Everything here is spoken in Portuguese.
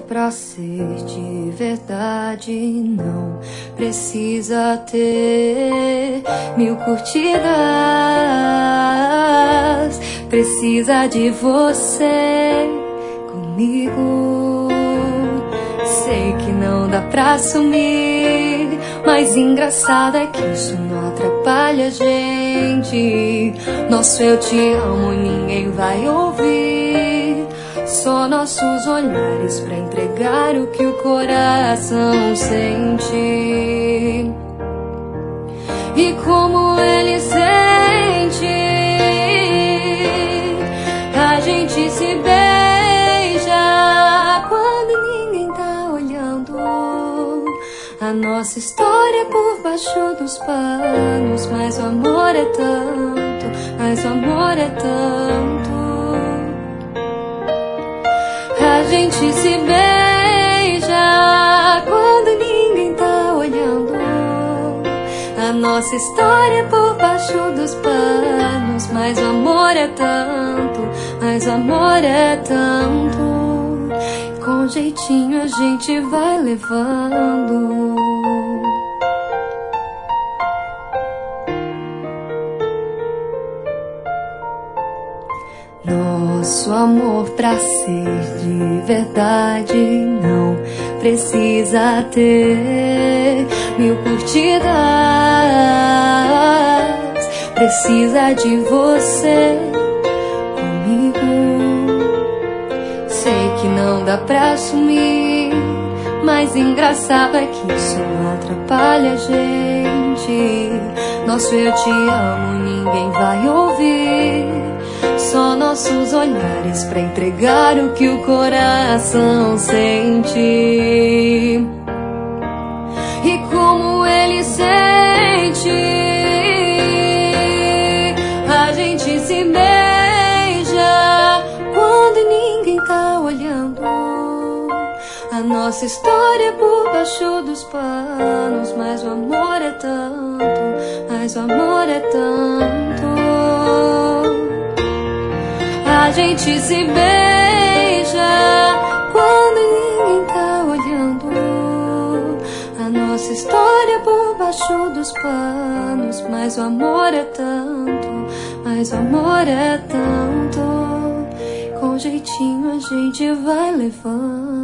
pra ser de verdade não precisa ter 1000 curtidas. Precisa de você comigo. Sei que não dá pra assumir, mas engraçado é que isso não atrapalha a gente. Nosso eu te amo ninguém vai ouvir, só nossos olhares pra entregar o que o coração sente. E como ele sente, a gente se beija quando ninguém tá olhando. A nossa história por baixo dos panos, mas o amor é tanto, mas o amor é tanto. A gente se beija quando ninguém tá olhando. A nossa história por baixo dos panos, mas o amor é tanto, mas o amor é tanto. Com jeitinho a gente vai levando. Nosso amor pra ser de verdade não precisa ter 1000 curtidas. Precisa de você comigo. Sei que não dá pra assumir, mas engraçado é que isso não atrapalha a gente. Nosso eu te amo ninguém vai ouvir, só nossos olhares pra entregar o que o coração sente. E como ele sente, a gente se beija quando ninguém tá olhando. A nossa história por baixo dos panos, mas o amor é tanto, mas o amor é tanto. A gente se beija quando ninguém tá olhando. A nossa história por baixo dos panos, mas o amor é tanto, mas o amor é tanto. Com jeitinho a gente vai levando.